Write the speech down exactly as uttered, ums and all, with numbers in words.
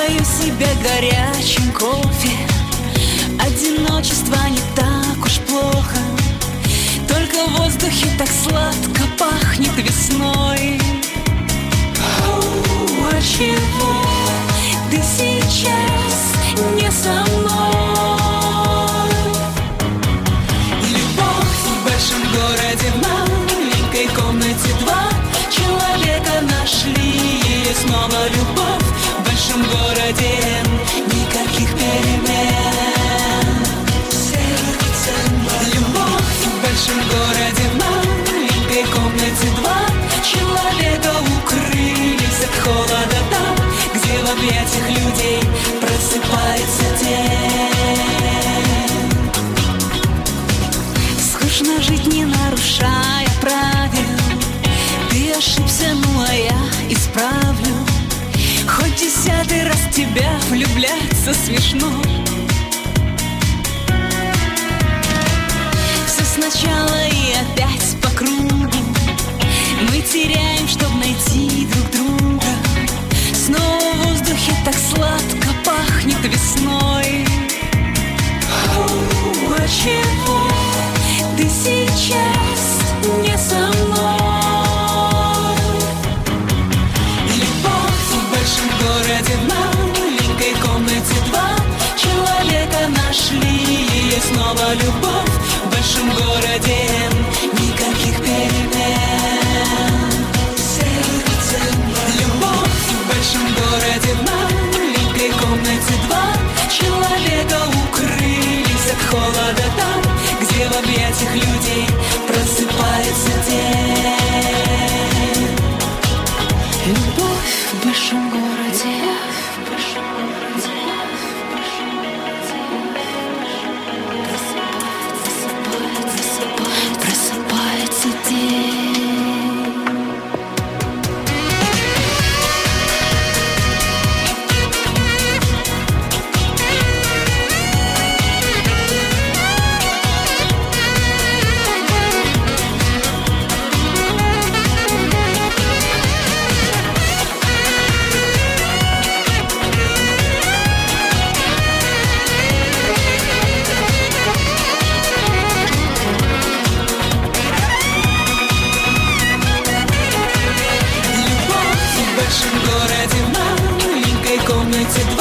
Напою себя горячим кофе. Одиночество не так уж плохо, только в воздухе так сладко пахнет весной. А чего ты сейчас не со мной? Любовь в большом городе, в маленькой комнате два человека нашли. И снова любовь в большом городе, никаких перемен. Любовь в большом городе, в маленькой комнате два человека укрылись от холода там, где в объятиях людей просыпается день. Скучно жить, не нарушая правил. Ты ошибся, ну а я исправлю. Хоть десятый раз в тебя влюбляться смешно. Все сначала и опять по кругу. Мы теряем, чтоб найти друг друга. Снова в воздухе так сладко пахнет весной. А чего ты сейчас не со мной? Любовь в большом городе, в маленькой комнате два человека нашли. И снова любовь в большом городе, никаких перемен. Любовь в большом городе, в маленькой комнате два человека укрылись от холода там, где в объятиях людей просыпается день. Любовь в большом городе, в большом городе, в большом городе просыпается день. В большом городе, в маленькой комнате